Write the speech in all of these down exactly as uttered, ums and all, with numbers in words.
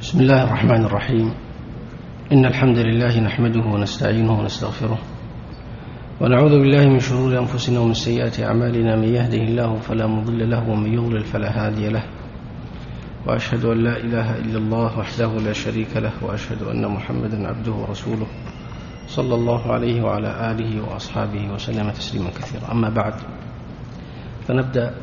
بسم الله الرحمن الرحيم. إن الحمد لله نحمده ونستعينه ونستغفره ونعوذ بالله من شرور أنفسنا ومن سيئات أعمالنا. من يهده الله فلا مضل له ومن يضلل فلا هادي له، وأشهد أن لا إله إلا الله وحده لا شريك له، وأشهد أن محمدا عبده ورسوله صلى الله عليه وعلى آله وأصحابه وسلم تسليما كثيرا. أما بعد، فنبدأ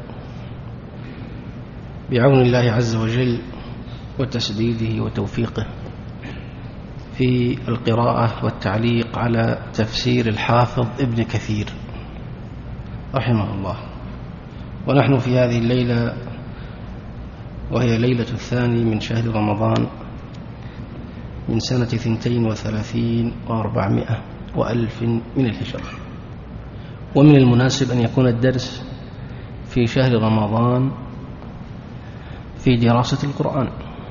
بعون الله عز وجل وتسديده وتوفيقه في القراءة والتعليق على تفسير الحافظ ابن كثير رحمه الله. ونحن في هذه الليلة، وهي ليلة الثاني من شهر رمضان من سنة ثنتين وثلاثين وأربعمائة وألف من الهجرة. ومن المناسب أن يكون الدرس في شهر رمضان في دراسة القرآن،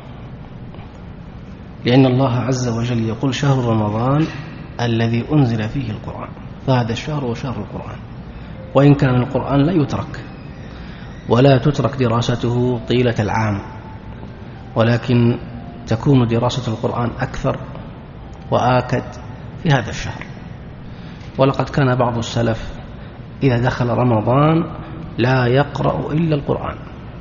لأن الله عز وجل يقول: شهر رمضان الذي أنزل فيه القرآن. فهذا الشهر هو شهر القرآن، وإن كان القرآن لا يترك ولا تترك دراسته طيلة العام، ولكن تكون دراسة القرآن أكثر وآكد في هذا الشهر. ولقد كان بعض السلف إذا دخل رمضان لا يقرأ إلا القرآن،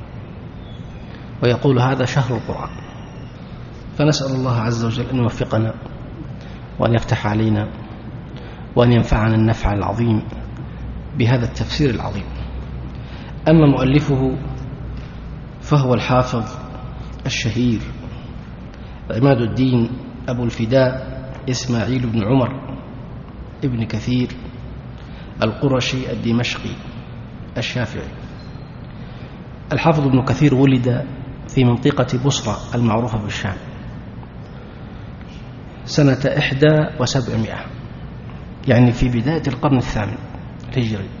ويقول: هذا شهر القرآن. فنسأل الله عز وجل أن يوفقنا وأن يفتح علينا وأن ينفعنا النفع العظيم بهذا التفسير العظيم. أما مؤلفه فهو الحافظ الشهير عماد الدين أبو الفداء إسماعيل بن عمر ابن كثير القرشي الدمشقي الشافعي. الحافظ ابن كثير ولد في منطقة بصرة المعروفة بالشام سنة إحدى وسبعمائة، يعني في بداية القرن الثامن الهجري.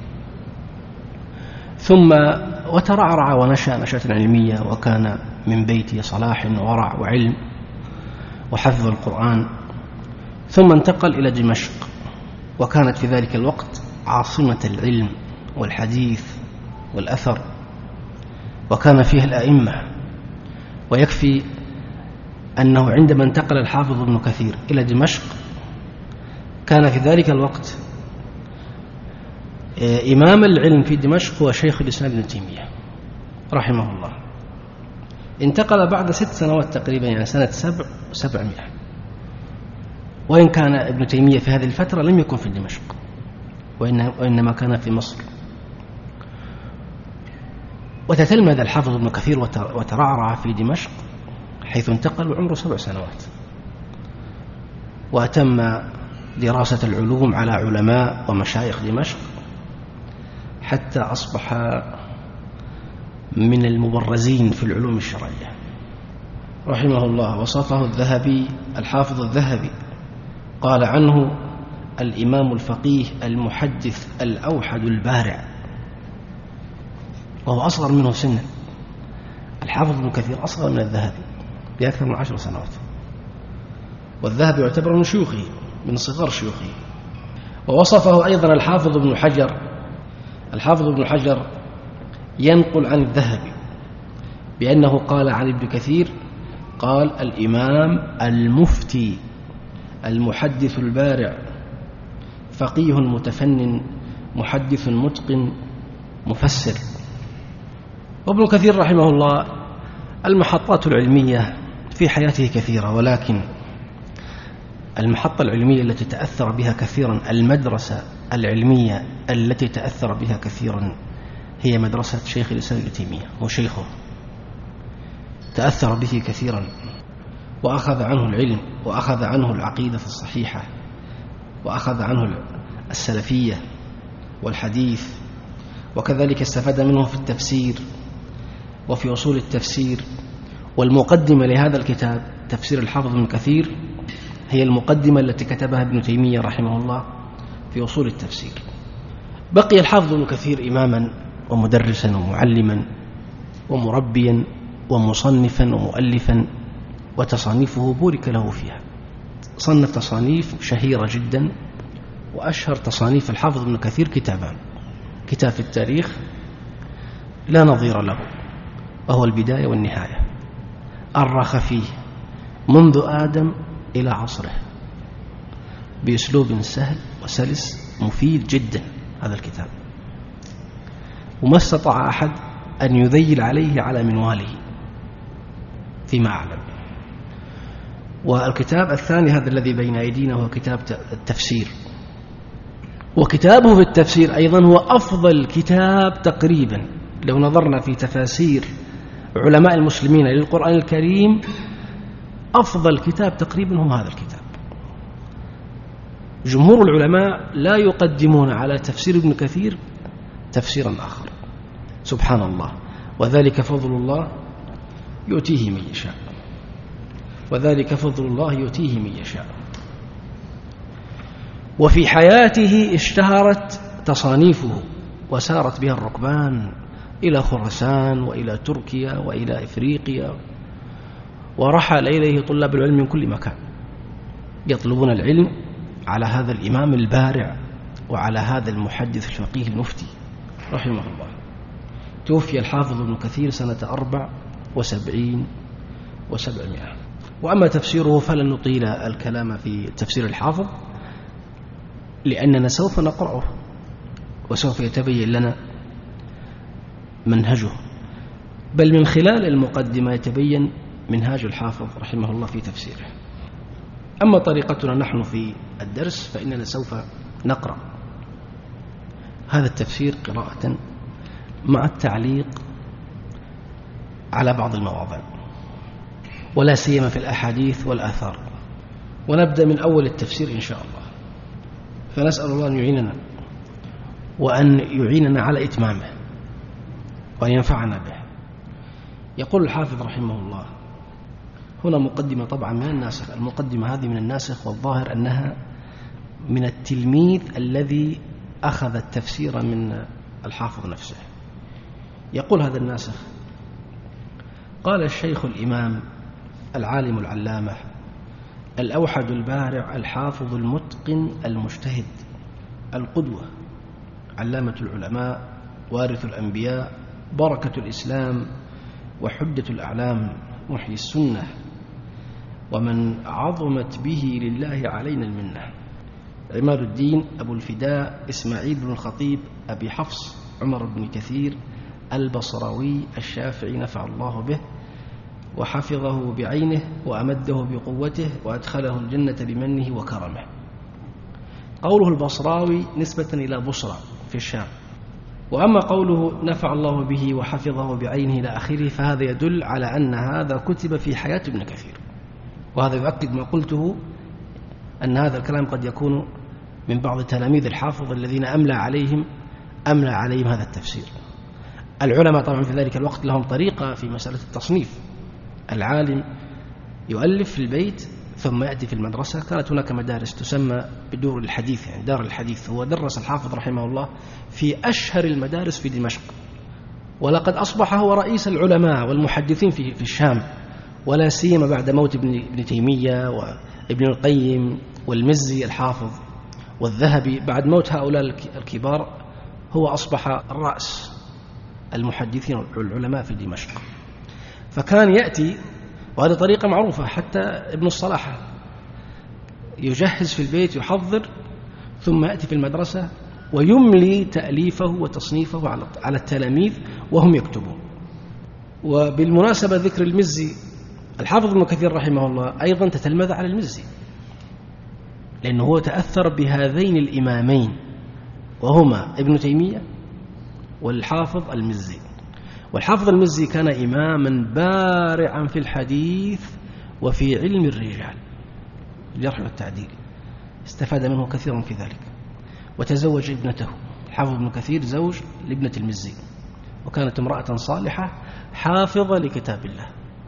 ثم وترعرع ونشأ نشأة علمية، وكان من بيت صلاح وورع وعلم وحفظ القرآن. ثم انتقل إلى دمشق، وكانت في ذلك الوقت عاصمة العلم والحديث والأثر، وكان فيها الأئمة. ويكفي أنه عندما انتقل الحافظ ابن كثير إلى دمشق كان في ذلك الوقت إمام العلم في دمشق هو شيخ الإسلام ابن تيمية رحمه الله. انتقل بعد ست سنوات تقريبا، يعني سنة سبع سبعمائة، وإن كان ابن تيمية في هذه الفترة لم يكن في دمشق، وإنما كان في مصر. وتتلمذ الحافظ ابن كثير وترعرع في دمشق حيث انتقل وعمره سبع سنوات، وأتم دراسة العلوم على علماء ومشايخ دمشق حتى أصبح من المبرزين في العلوم الشرعية رحمه الله. وصفه الذهبي الحافظ الذهبي قال عنه: الإمام الفقيه المحدث الأوحد البارع، وهو أصغر منه سنا. الحافظ ابن كثير أصغر من الذهبي بأكثر من عشر سنوات، والذهبي يعتبر من شيوخه، من صغار شيوخه. ووصفه أيضا الحافظ ابن حجر الحافظ ابن حجر ينقل عن الذهبي بأنه قال عن ابن كثير: قال: الإمام المفتي المحدث البارع، فقيه متفنن محدث متقن مفسر. وابن كثير رحمه الله المحطات العلمية في حياته كثيرة، ولكن المحطة العلمية التي تأثر بها كثيرا، المدرسة العلمية التي تأثر بها كثيرا هي مدرسة شيخ الإسلام ابن تيمية. وشيخه تأثر به كثيرا، وأخذ عنه العلم، وأخذ عنه العقيدة الصحيحة، وأخذ عنه السلفية والحديث، وكذلك استفاد منه في التفسير وفي أصول التفسير. والمقدمة لهذا الكتاب تفسير الحافظ ابن كثير هي المقدمة التي كتبها ابن تيمية رحمه الله في أصول التفسير. بقي الحافظ ابن كثير إماما ومدرسا ومعلما ومربيا ومصنفا ومؤلفا، وتصانيفه بورك له فيها. صنف تصانيف شهيرة جدا، وأشهر تصانيف الحافظ ابن كثير كتابان: كتاب في التاريخ لا نظير له وهو البداية والنهاية، أرخ فيه منذ آدم إلى عصره بأسلوب سهل وسلس مفيد جدا هذا الكتاب، وما استطاع أحد أن يذيل عليه على منواله فيما أعلم. والكتاب الثاني هذا الذي بين أيدينا هو كتاب التفسير، وكتابه في التفسير أيضا هو أفضل كتاب تقريبا لو نظرنا في تفاسير علماء المسلمين للقرآن الكريم، أفضل كتاب تقريبا هو هذا الكتاب. جمهور العلماء لا يقدمون على تفسير ابن كثير تفسيرا آخر، سبحان الله، وذلك فضل الله يؤتيه من يشاء، وذلك فضل الله يؤتيه من يشاء. وفي حياته اشتهرت تصانيفه وسارت بها الركبان إلى خراسان وإلى تركيا وإلى إفريقيا، ورحل إليه طلاب العلم من كل مكان يطلبون العلم على هذا الإمام البارع وعلى هذا المحدث الفقيه المفتي رحمه الله. توفي الحافظ ابن كثير سنة أربع وسبعين وسبعمائة. وأما تفسيره فلن نطيل الكلام في تفسير الحافظ لأننا سوف نقرأه وسوف يتبين لنا منهجه، بل من خلال المقدمة يتبين منهاج الحافظ رحمه الله في تفسيره. أما طريقتنا نحن في الدرس فإننا سوف نقرأ هذا التفسير قراءة مع التعليق على بعض المواضع، ولا سيما في الأحاديث والآثار، ونبدأ من أول التفسير إن شاء الله. فنسأل الله أن يعيننا وأن يعيننا على إتمامه وأن ينفعنا به. يقول الحافظ رحمه الله هنا مقدمة طبعا من الناسخ، المقدمة هذه من الناسخ، والظاهر أنها من التلميذ الذي أخذ التفسير من الحافظ نفسه. يقول هذا الناسخ: قال الشيخ الإمام العالم العلامة الأوحد البارع الحافظ المتقن المجتهد القدوة علامة العلماء وارث الأنبياء بركة الإسلام وحجة الأعلام محيي السنة ومن عظمت به لله علينا المنة، عماد الدين أبو الفداء إسماعيل بن الخطيب أبي حفص عمر بن كثير البصراوي الشافعي نفع الله به وحفظه بعينه وأمده بقوته وأدخله الجنة بمنه وكرمه. قوله البصراوي نسبة إلى بصرى في الشام، وأما قوله نفع الله به وحفظه بعينه إلى آخره فهذا يدل على أن هذا كتب في حياة ابن كثير، وهذا يؤكد ما قلته أن هذا الكلام قد يكون من بعض تلاميذ الحافظ الذين أملى عليهم أملى عليهم هذا التفسير. العلماء طبعا في ذلك الوقت لهم طريقة في مسألة التصنيف، العالم يؤلف في البيت ثم يأتي في المدرسة. كانت هناك مدارس تسمى بدور الحديث، يعني دار الحديث. هو درس الحافظ رحمه الله في أشهر المدارس في دمشق، ولقد أصبح هو رئيس العلماء والمحدثين في في الشام، ولا سيما بعد موت ابن ابن تيمية وابن القيم والمزي الحافظ والذهبي. بعد موت هؤلاء الكبار هو أصبح الرأس المحدثين والعلماء في دمشق. فكان يأتي، وهذه طريقة معروفة، حتى ابن الصلاح يجهز في البيت يحضر ثم يأتي في المدرسة ويملي تأليفه وتصنيفه على التلاميذ وهم يكتبون. وبالمناسبة ذكر المزي، الحافظ ابن كثير رحمه الله أيضا تتلمذ على المزي، لأنه هو تأثر بهذين الإمامين وهما ابن تيمية والحافظ المزي. والحافظ المزي كان إماما بارعا في الحديث وفي علم الرجال الجرح والتعديل، استفاد منه كثيرا في ذلك. وتزوج ابنته الحافظ ابن كثير زوج لابنة المزي، وكانت امرأة صالحة حافظة لكتاب الله.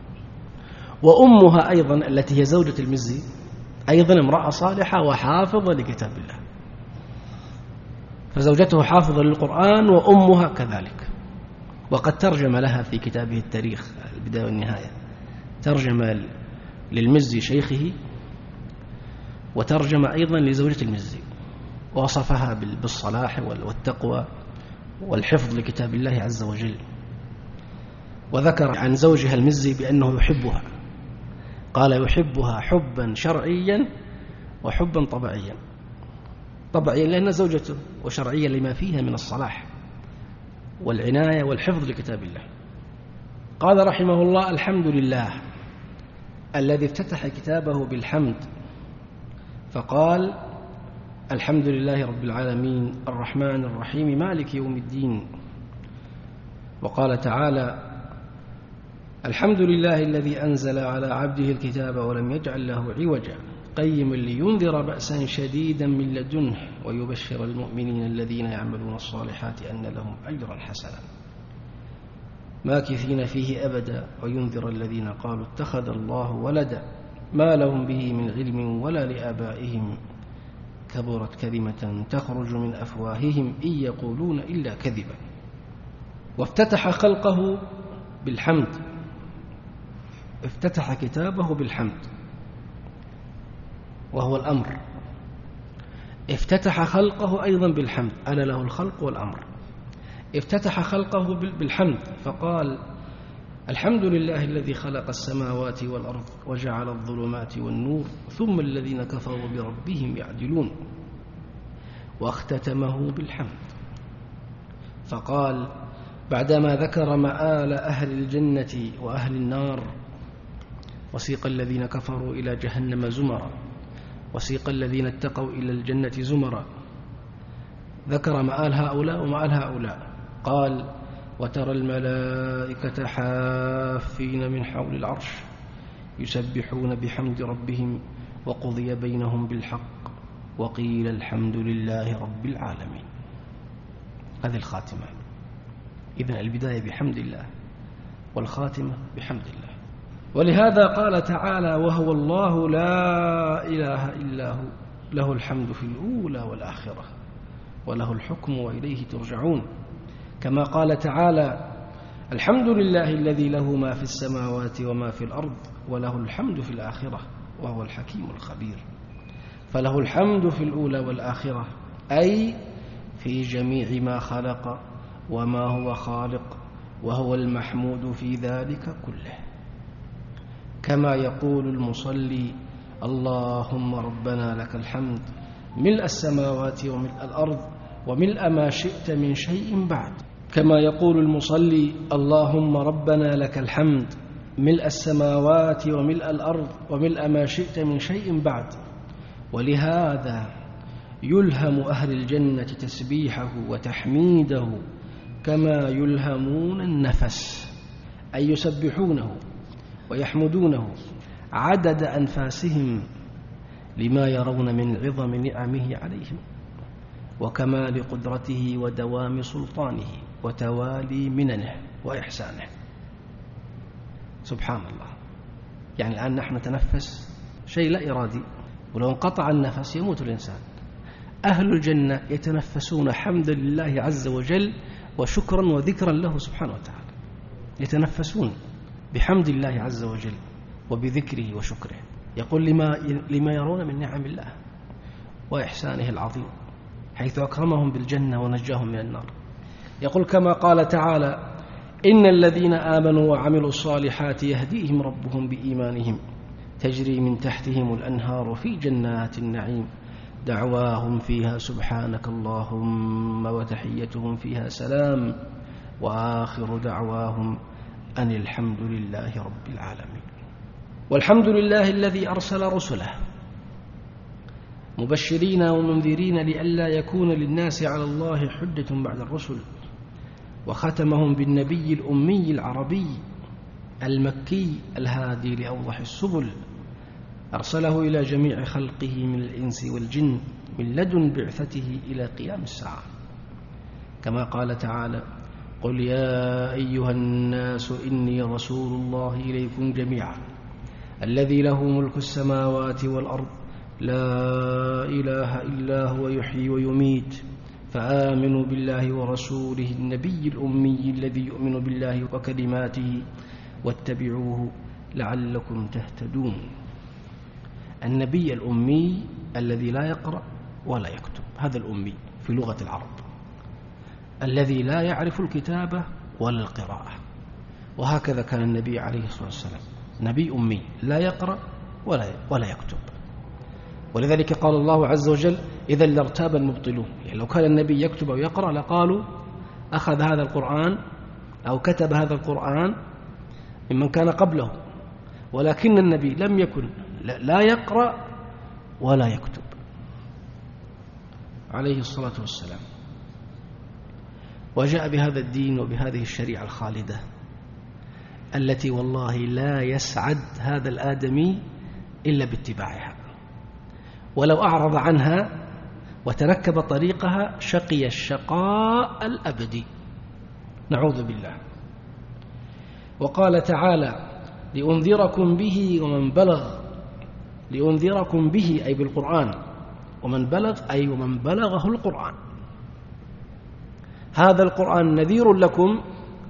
وأمها أيضا التي هي زوجة المزي أيضا امرأة صالحة وحافظة لكتاب الله، فزوجته حافظة للقرآن وأمها كذلك. وقد ترجم لها في كتابه التاريخ البداية والنهاية، ترجم للمزي شيخه وترجم أيضا لزوجة المزي، ووصفها بالصلاح والتقوى والحفظ لكتاب الله عز وجل. وذكر عن زوجها المزي بأنه يحبها قال يحبها حبا شرعيا وحبا طبيعيا. طبيعيا لأنها زوجته، وشرعيا لما فيها من الصلاح والعناية والحفظ لكتاب الله. قال رحمه الله: الحمد لله الذي افتتح كتابه بالحمد، فقال: الحمد لله رب العالمين الرحمن الرحيم مالك يوم الدين. وقال تعالى: الحمد لله الذي أنزل على عبده الكتاب ولم يجعل له عوجا قيما لينذر بأسا شديدا من لدنه ويبشر المؤمنين الذين يعملون الصالحات أن لهم أجرا حسنا ماكثين فيه أبدا وينذر الذين قالوا اتخذ الله ولدا ما لهم به من علم ولا لآبائهم كبرت كلمة تخرج من أفواههم إن يقولون إلا كذبا. وافتتح خلقه بالحمد، افتتح كتابه بالحمد وهو الأمر. افتتح خلقه أيضا بالحمد، ألا له الخلق والأمر. افتتح خلقه بالحمد فقال: الحمد لله الذي خلق السماوات والأرض وجعل الظلمات والنور ثم الذين كفروا بربهم يعدلون. واختتمه بالحمد فقال بعدما ذكر مآل أهل الجنة وأهل النار: وسيق الذين كفروا إلى جهنم زمرا وسيق الذين اتقوا إلى الجنة زمرا، ذكر مآل هؤلاء ومآل هؤلاء. قال: وترى الملائكة حافين من حول العرش يسبحون بحمد ربهم وقضي بينهم بالحق وقيل الحمد لله رب العالمين. هذه الخاتمة. إذن البداية بحمد الله والخاتمة بحمد الله. ولهذا قال تعالى: وهو الله لا إله إلا هو له الحمد في الأولى والآخرة وله الحكم وإليه ترجعون. كما قال تعالى: الحمد لله الذي له ما في السماوات وما في الأرض وله الحمد في الآخرة وهو الحكيم الخبير. فله الحمد في الأولى والآخرة، أي في جميع ما خلق وما هو خالق، وهو المحمود في ذلك كله. كما يقول المصلي: اللهم ربنا لك الحمد ملء السماوات وملء الأرض وملء ما شئت من شيء بعد. كما يقول المصلي: اللهم ربنا لك الحمد ملء السماوات وملء الأرض وملء ما شئت من شيء بعد. ولهذا يلهم أهل الجنة تسبيحه وتحميده كما يلهمون النفس، أي يسبحونه ويحمدونه عدد أنفاسهم لما يرون من عظم نعمه عليهم وكمال قدرته ودوام سلطانه وتوالي مننه وإحسانه. سبحان الله. يعني الآن نحن نتنفس شيء لا إرادي، ولو انقطع النفس يموت الإنسان. أهل الجنة يتنفسون حمدا لله عز وجل وشكرا وذكرا له سبحانه وتعالى، يتنفسون بحمد الله عز وجل وبذكره وشكره. يقول لما, لما يرون من نعم الله وإحسانه العظيم، حيث أكرمهم بالجنة ونجاهم من النار. يقول كما قال تعالى: إن الذين آمنوا وعملوا الصالحات يهديهم ربهم بإيمانهم تجري من تحتهم الأنهار في جنات النعيم دعواهم فيها سبحانك اللهم وتحيتهم فيها سلام وآخر دعواهم أن الحمد لله رب العالمين. والحمد لله الذي أرسل رسله مبشرين ومنذرين لئلا يكون للناس على الله حجة بعد الرسل، وختمهم بالنبي الأمي العربي المكي الهادي لأوضح السبل، أرسله إلى جميع خلقه من الإنس والجن من لدن بعثته إلى قيام الساعة. كما قال تعالى: قل يا أيها الناس إني رسول الله إليكم جميعا الذي له ملك السماوات والأرض لا إله إلا هو يحيي ويميت فآمنوا بالله ورسوله النبي الأمي الذي يؤمن بالله وكلماته واتبعوه لعلكم تهتدون. النبي الأمي الذي لا يقرأ ولا يكتب، هذا الأمي في لغة العرب، الذي لا يعرف الكتابة ولا القراءة. وهكذا كان النبي عليه الصلاة والسلام نبي أمي لا يقرأ ولا ولا يكتب. ولذلك قال الله عز وجل إذا لارتاب المبطلون، يعني لو كان النبي يكتب أو يقرأ لقالوا أخذ هذا القرآن أو كتب هذا القرآن ممن كان قبله، ولكن النبي لم يكن لا يقرأ ولا يكتب عليه الصلاة والسلام، وجاء بهذا الدين وبهذه الشريعة الخالدة التي والله لا يسعد هذا الآدمي إلا باتباعها، ولو أعرض عنها وتركب طريقها شقي الشقاء الأبدي، نعوذ بالله. وقال تعالى لأنذركم به ومن بلغ، لأنذركم به أي بالقرآن، ومن بلغ أي ومن بلغه القرآن. هذا القرآن نذير لكم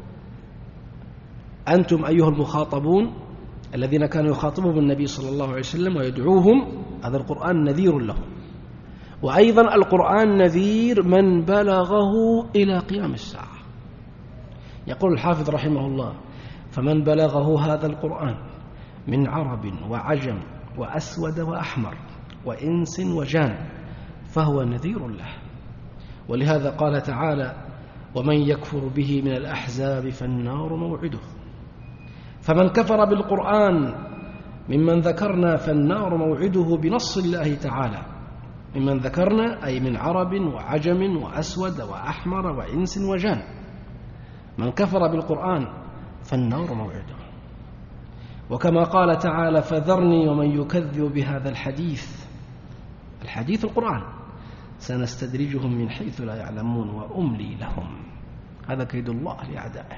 أنتم أيها المخاطبون الذين كانوا يخاطبهم النبي صلى الله عليه وسلم ويدعوهم، هذا القرآن نذير لهم، وأيضا القرآن نذير من بلغه إلى قيام الساعة. يقول الحافظ رحمه الله فمن بلغه هذا القرآن من عرب وعجم وأسود وأحمر وإنس وجان فهو نذير له. ولهذا قال تعالى ومن يكفر به من الأحزاب فالنار موعده. فمن كفر بالقرآن ممن ذكرنا فالنار موعده بنص الله تعالى، ممن ذكرنا أي من عرب وعجم وأسود وأحمر وإنس وجان، من كفر بالقرآن فالنار موعده. وكما قال تعالى فذرني ومن يكذب بهذا الحديث، الحديث القرآن، سنستدرجهم من حيث لا يعلمون وأملي لهم، هذا كيد الله لأعدائه.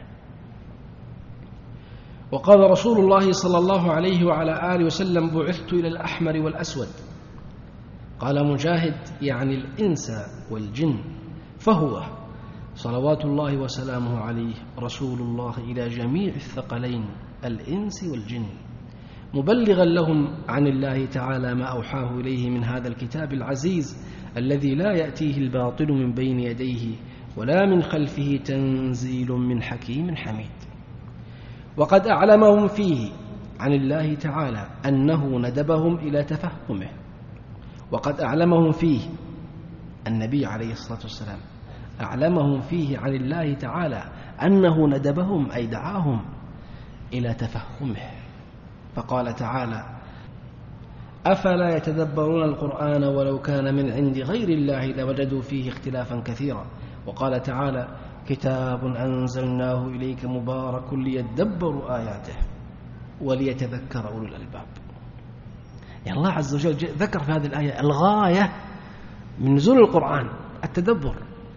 وقال رسول الله صلى الله عليه وعلى آله وسلم بعثت إلى الأحمر والأسود. قال مجاهد يعني الإنس والجن، فهو صلوات الله وسلامه عليه رسول الله إلى جميع الثقلين الإنس والجن، مبلغا لهم عن الله تعالى ما أوحاه إليه من هذا الكتاب العزيز الذي لا يأتيه الباطل من بين يديه ولا من خلفه، تنزيل من حكيم حميد. وقد أعلمهم فيه عن الله تعالى أنه ندبهم إلى تفهمه، وقد أعلمهم فيه النبي عليه الصلاة والسلام أعلمهم فيه عن الله تعالى أنه ندبهم أي دعاهم إلى تفهمه، فقال تعالى أفلا يتدبرون القرآن ولو كان من عند غير الله لوجدوا فيه اختلافا كثيرا. وقال تعالى كتاب أنزلناه إليك مبارك ليدبروا آياته وليتذكر أولو الألباب. يعني الله عز وجل ذكر في هذه الآية الغاية من نزول القرآن التدبر،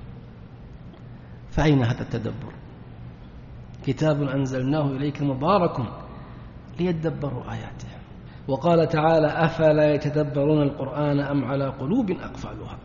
فأين هذا التدبر؟ كتاب أنزلناه إليك مبارك ليدبروا آياته. وقال تعالى أفلا يتدبرون القرآن أم على قلوب أقفالها.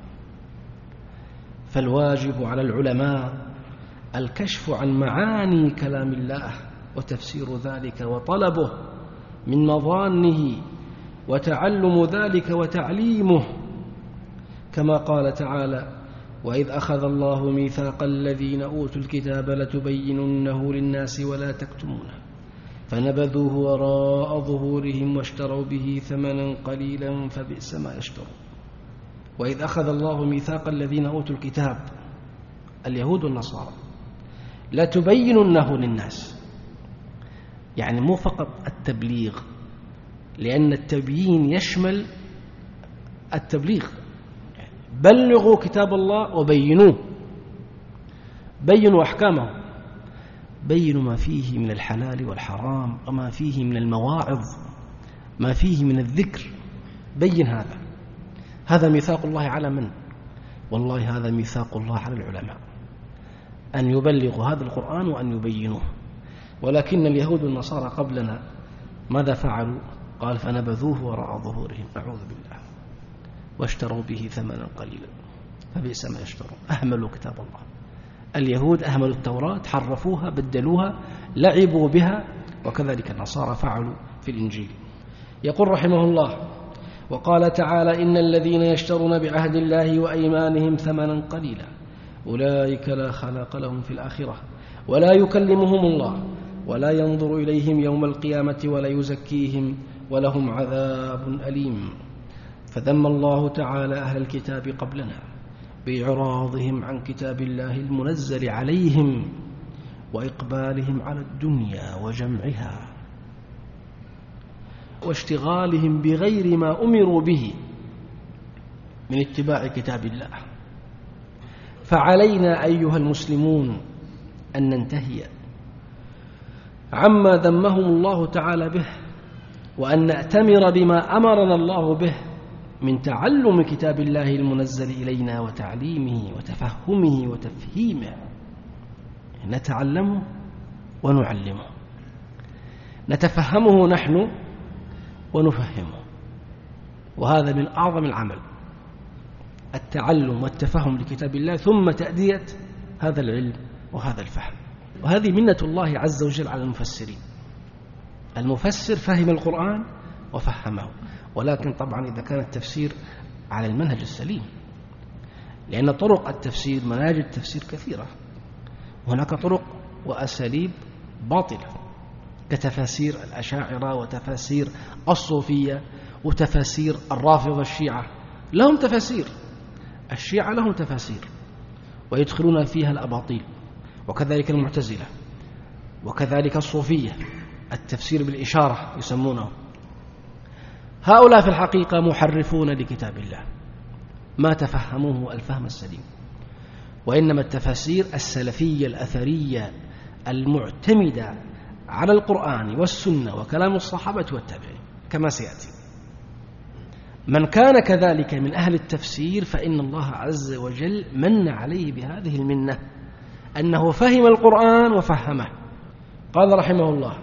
فالواجب على العلماء الكشف عن معاني كلام الله وتفسير ذلك وطلبه من مظانه وتعلم ذلك وتعليمه، كما قال تعالى وإذ أخذ الله ميثاق الذين أوتوا الكتاب لتبيننه للناس ولا تكتمونه فنبذوه وراء ظهورهم واشتروا به ثمنا قليلا فبئس ما يشترون. وإذ أخذ الله ميثاق الذين أوتوا الكتاب اليهود والنصارى لتبيننه للناس، يعني مو فقط التبليغ، لأن التبيين يشمل التبليغ، بلغوا كتاب الله وبينوه، بينوا أحكامه، بينوا ما فيه من الحلال والحرام وما فيه من المواعظ، ما فيه من الذكر، بين هذا. هذا ميثاق الله على من؟ والله هذا ميثاق الله على العلماء أن يبلغوا هذا القرآن وأن يبينوه. ولكن اليهود والنصارى قبلنا ماذا فعلوا؟ قال فنبذوه وراء ظهورهم، أعوذ بالله، واشتروا به ثمنا قليلا فبئس ما يشترون. أهملوا كتاب الله. اليهود أهملوا التوراة، حرفوها، بدلوها، لعبوا بها، وكذلك النصارى فعلوا في الإنجيل. يقول رحمه الله وقال تعالى إن الذين يشترون بعهد الله وأيمانهم ثمنا قليلا أولئك لا خلاق لهم في الآخرة ولا يكلمهم الله ولا ينظر إليهم يوم القيامة ولا يزكيهم ولهم عذاب أليم. فذم الله تعالى أهل الكتاب قبلنا بإعراضهم عن كتاب الله المنزل عليهم وإقبالهم على الدنيا وجمعها واشتغالهم بغير ما أمروا به من اتباع كتاب الله. فعلينا أيها المسلمون أن ننتهي عما ذمهم الله تعالى به، وأن نأتمر بما أمرنا الله به من تعلم كتاب الله المنزل إلينا وتعليمه وتفهمه وتفهيمه. نتعلمه ونعلمه، نتفهمه نحن ونفهمه، وهذا من أعظم العمل، التعلم والتفهم لكتاب الله ثم تأدية هذا العلم وهذا الفهم. وهذه منة الله عز وجل على المفسرين. المفسر فهم القرآن وفهمه، ولكن طبعا إذا كان التفسير على المنهج السليم، لأن طرق التفسير مناهج التفسير كثيرة، وهناك طرق وأساليب باطلة كتفاسير الأشاعرة وتفاسير الصوفية وتفاسير الرافضة الشيعة، لهم تفاسير، الشيعة لهم تفاسير ويدخلون فيها الأباطيل، وكذلك المعتزلة، وكذلك الصوفية التفسير بالإشارة يسمونه. هؤلاء في الحقيقة محرفون لكتاب الله، ما تفهموه الفهم السليم، وإنما التفاسير السلفية الأثرية المعتمدة على القرآن والسنة وكلام الصحابة والتابعين كما سيأتي. من كان كذلك من أهل التفسير فإن الله عز وجل من عليه بهذه المنة، أنه فهم القرآن وفهمه. قال رحمه الله: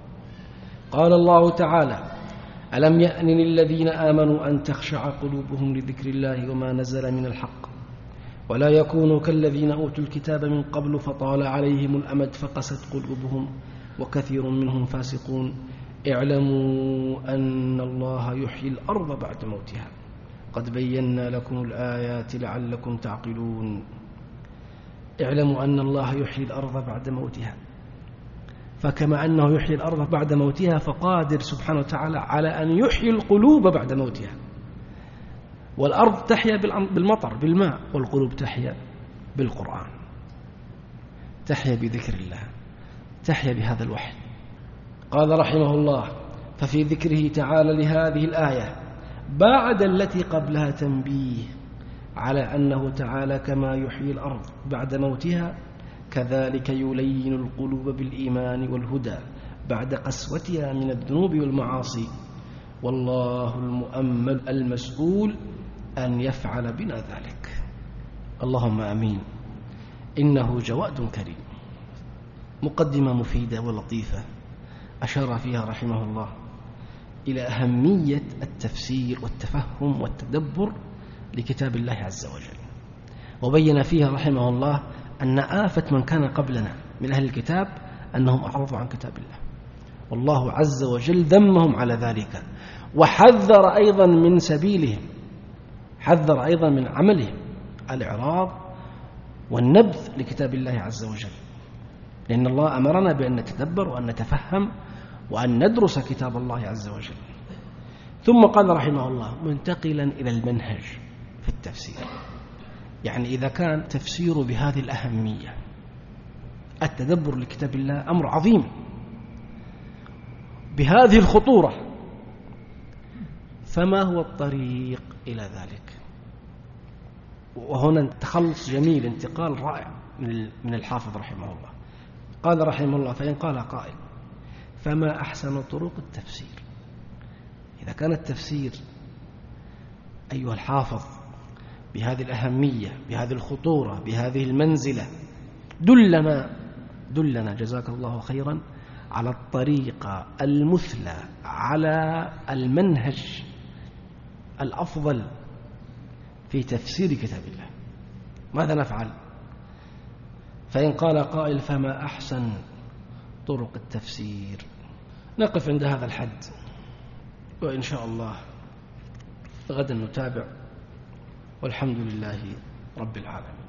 قال الله تعالى: ألم يأن للذين آمنوا أن تخشع قلوبهم لذكر الله وما نزل من الحق ولا يكونوا كالذين أوتوا الكتاب من قبل فطال عليهم الأمد فقست قلوبهم وكثير منهم فاسقون. اعلموا أن الله يحيي الأرض بعد موتها قد بينا لكم الآيات لعلكم تعقلون. اعلموا أن الله يحيي الأرض بعد موتها، فكما أنه يحيي الأرض بعد موتها فقادر سبحانه وتعالى على أن يحيي القلوب بعد موتها. والأرض تحيا بالمطر بالماء، والقلوب تحيا بالقرآن، تحيا بذكر الله، تحيا بهذا الوحي. قال رحمه الله: ففي ذكره تعالى لهذه الآية بعد التي قبلها تنبيه على أنه تعالى كما يحيي الأرض بعد موتها كذلك يلين القلوب بالإيمان والهدى بعد قسوتها من الذنوب والمعاصي، والله المؤمل المسؤول أن يفعل بنا ذلك. اللهم آمين. إنه جواد كريم. مقدمة مفيدة ولطيفة أشار فيها رحمه الله إلى أهمية التفسير والتفهم والتدبر لكتاب الله عز وجل، وبين فيها رحمه الله أن آفة من كان قبلنا من أهل الكتاب أنهم أعرضوا عن كتاب الله، والله عز وجل ذمهم على ذلك، وحذر أيضا من سبيلهم، حذر أيضا من عملهم الإعراض والنبذ لكتاب الله عز وجل، لأن الله أمرنا بأن نتدبر وأن نتفهم وأن ندرس كتاب الله عز وجل. ثم قال رحمه الله منتقلا إلى المنهج في التفسير، يعني إذا كان تفسير بهذه الأهمية، التدبر لكتاب الله أمر عظيم بهذه الخطورة، فما هو الطريق إلى ذلك؟ وهنا تخلص جميل، انتقال رائع من الحافظ رحمه الله. قال رحمه الله: فإن قال قائل فما أحسن طرق التفسير؟ إذا كان التفسير أيها الحافظ بهذه الأهمية، بهذه الخطورة، بهذه المنزلة، دلنا دلنا جزاك الله خيرا على الطريقة المثلى، على المنهج الأفضل في تفسير كتاب الله. ماذا نفعل؟ فإن قال قائل فما أحسن طرق التفسير؟ نقف عند هذا الحد، وإن شاء الله غدا نتابع، والحمد لله رب العالمين.